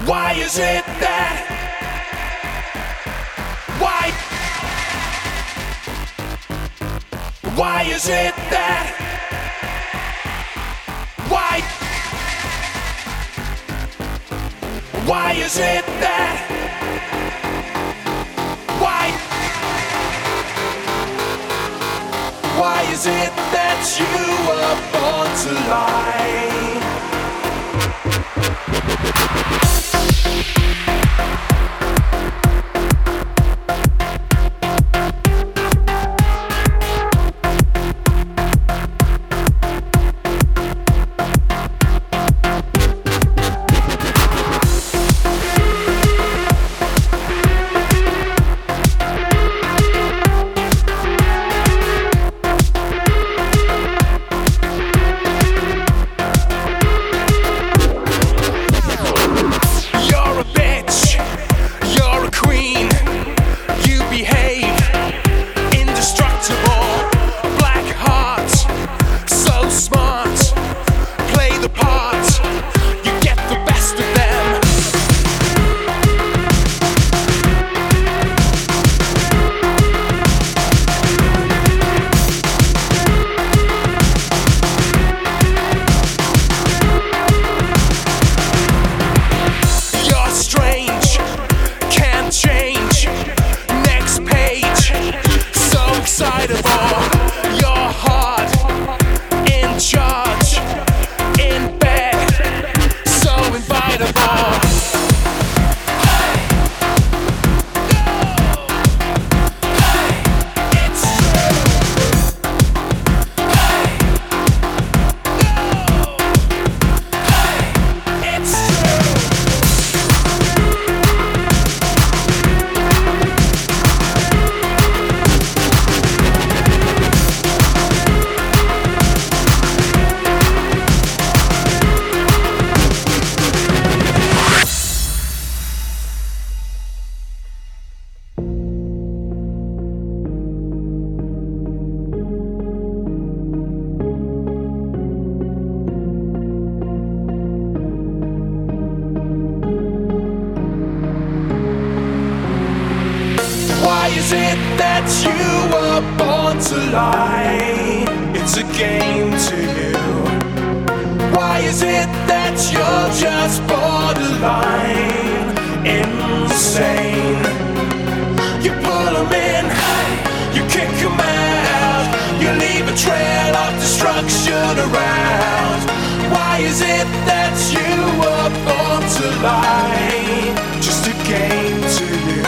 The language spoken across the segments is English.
Why is it that? Why? Why is it that? Why? Why is it that? Why? Why is it that you were born to lie? Why is it that you were born to lie? It's a game to you. Why is it that you're just borderline insane? You pull them in, you kick them out, you leave a trail of destruction around. Why is it that you were born to lie? Just a game to you.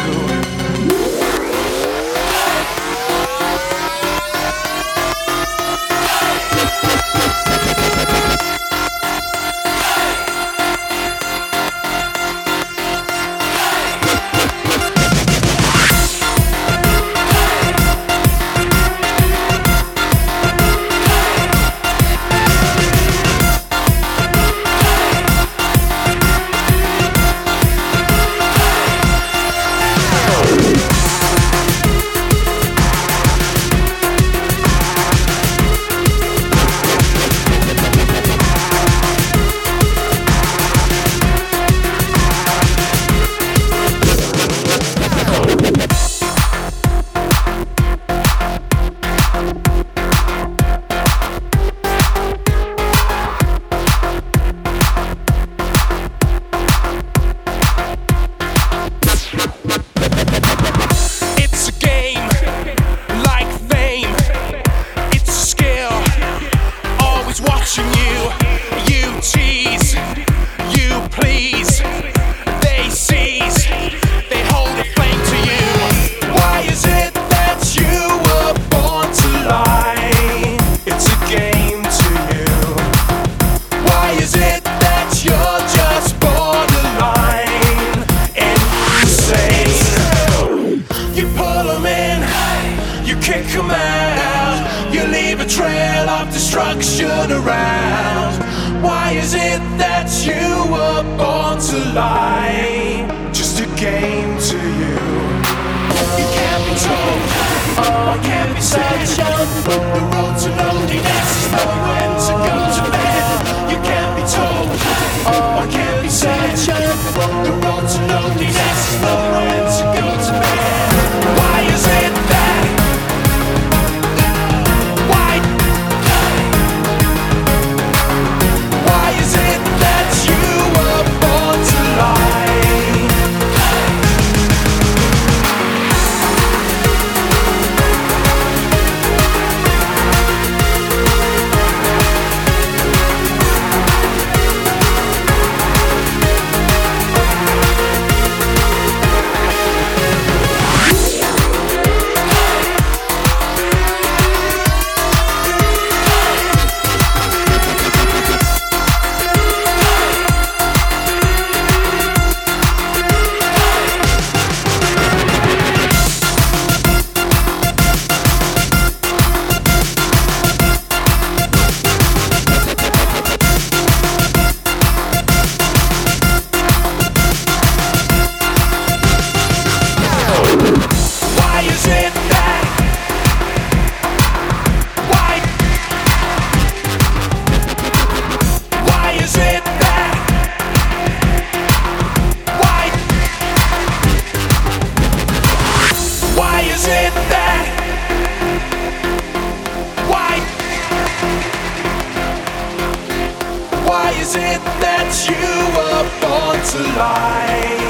Destruction around. Why is it that you were born to lie? Just a game to you. You can't be told, oh, I can't be such young. The road to loneliness is nowhere to go to bed. You can't be told, oh, I can't be such young. The road to loneliness is the moment to go to bed. Why is it that? Why is it that you were born to lie? Why is it that you were born to lie?